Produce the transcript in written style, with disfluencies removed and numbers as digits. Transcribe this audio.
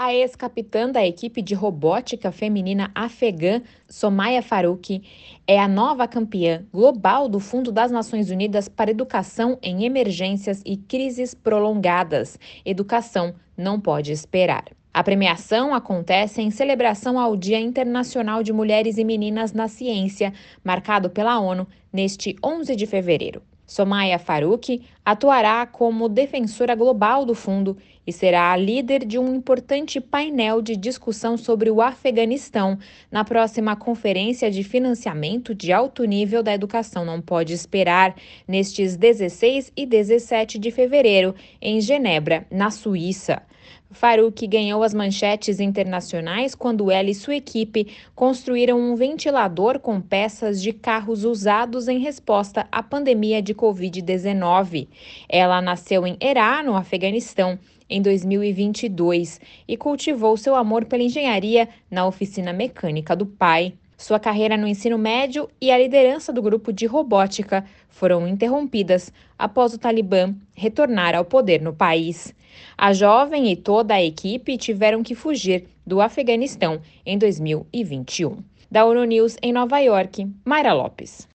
A ex-capitã da equipe de robótica feminina afegã, Somaya Faruqi, é a nova campeã global do Fundo das Nações Unidas para Educação em Emergências e Crises Prolongadas. Educação não pode esperar. A premiação acontece em celebração ao Dia Internacional de Mulheres e Meninas na Ciência, marcado pela ONU neste 11 de fevereiro. Somaya Faruqi atuará como defensora global do fundo e será a líder de um importante painel de discussão sobre o Afeganistão na próxima Conferência de Financiamento de Alto Nível da Educação Não Pode Esperar, nestes 16 e 17 de fevereiro, em Genebra, na Suíça. Faruqi ganhou as manchetes internacionais quando ela e sua equipe construíram um ventilador com peças de carros usados em resposta à pandemia de Covid-19. Ela nasceu em Herá, no Afeganistão, em 2022 e cultivou seu amor pela engenharia na oficina mecânica do pai. Sua carreira no ensino médio e a liderança do grupo de robótica foram interrompidas após o Talibã retornar ao poder no país. A jovem e toda a equipe tiveram que fugir do Afeganistão em 2021. Da ONU News em Nova York, Mayra Lopes.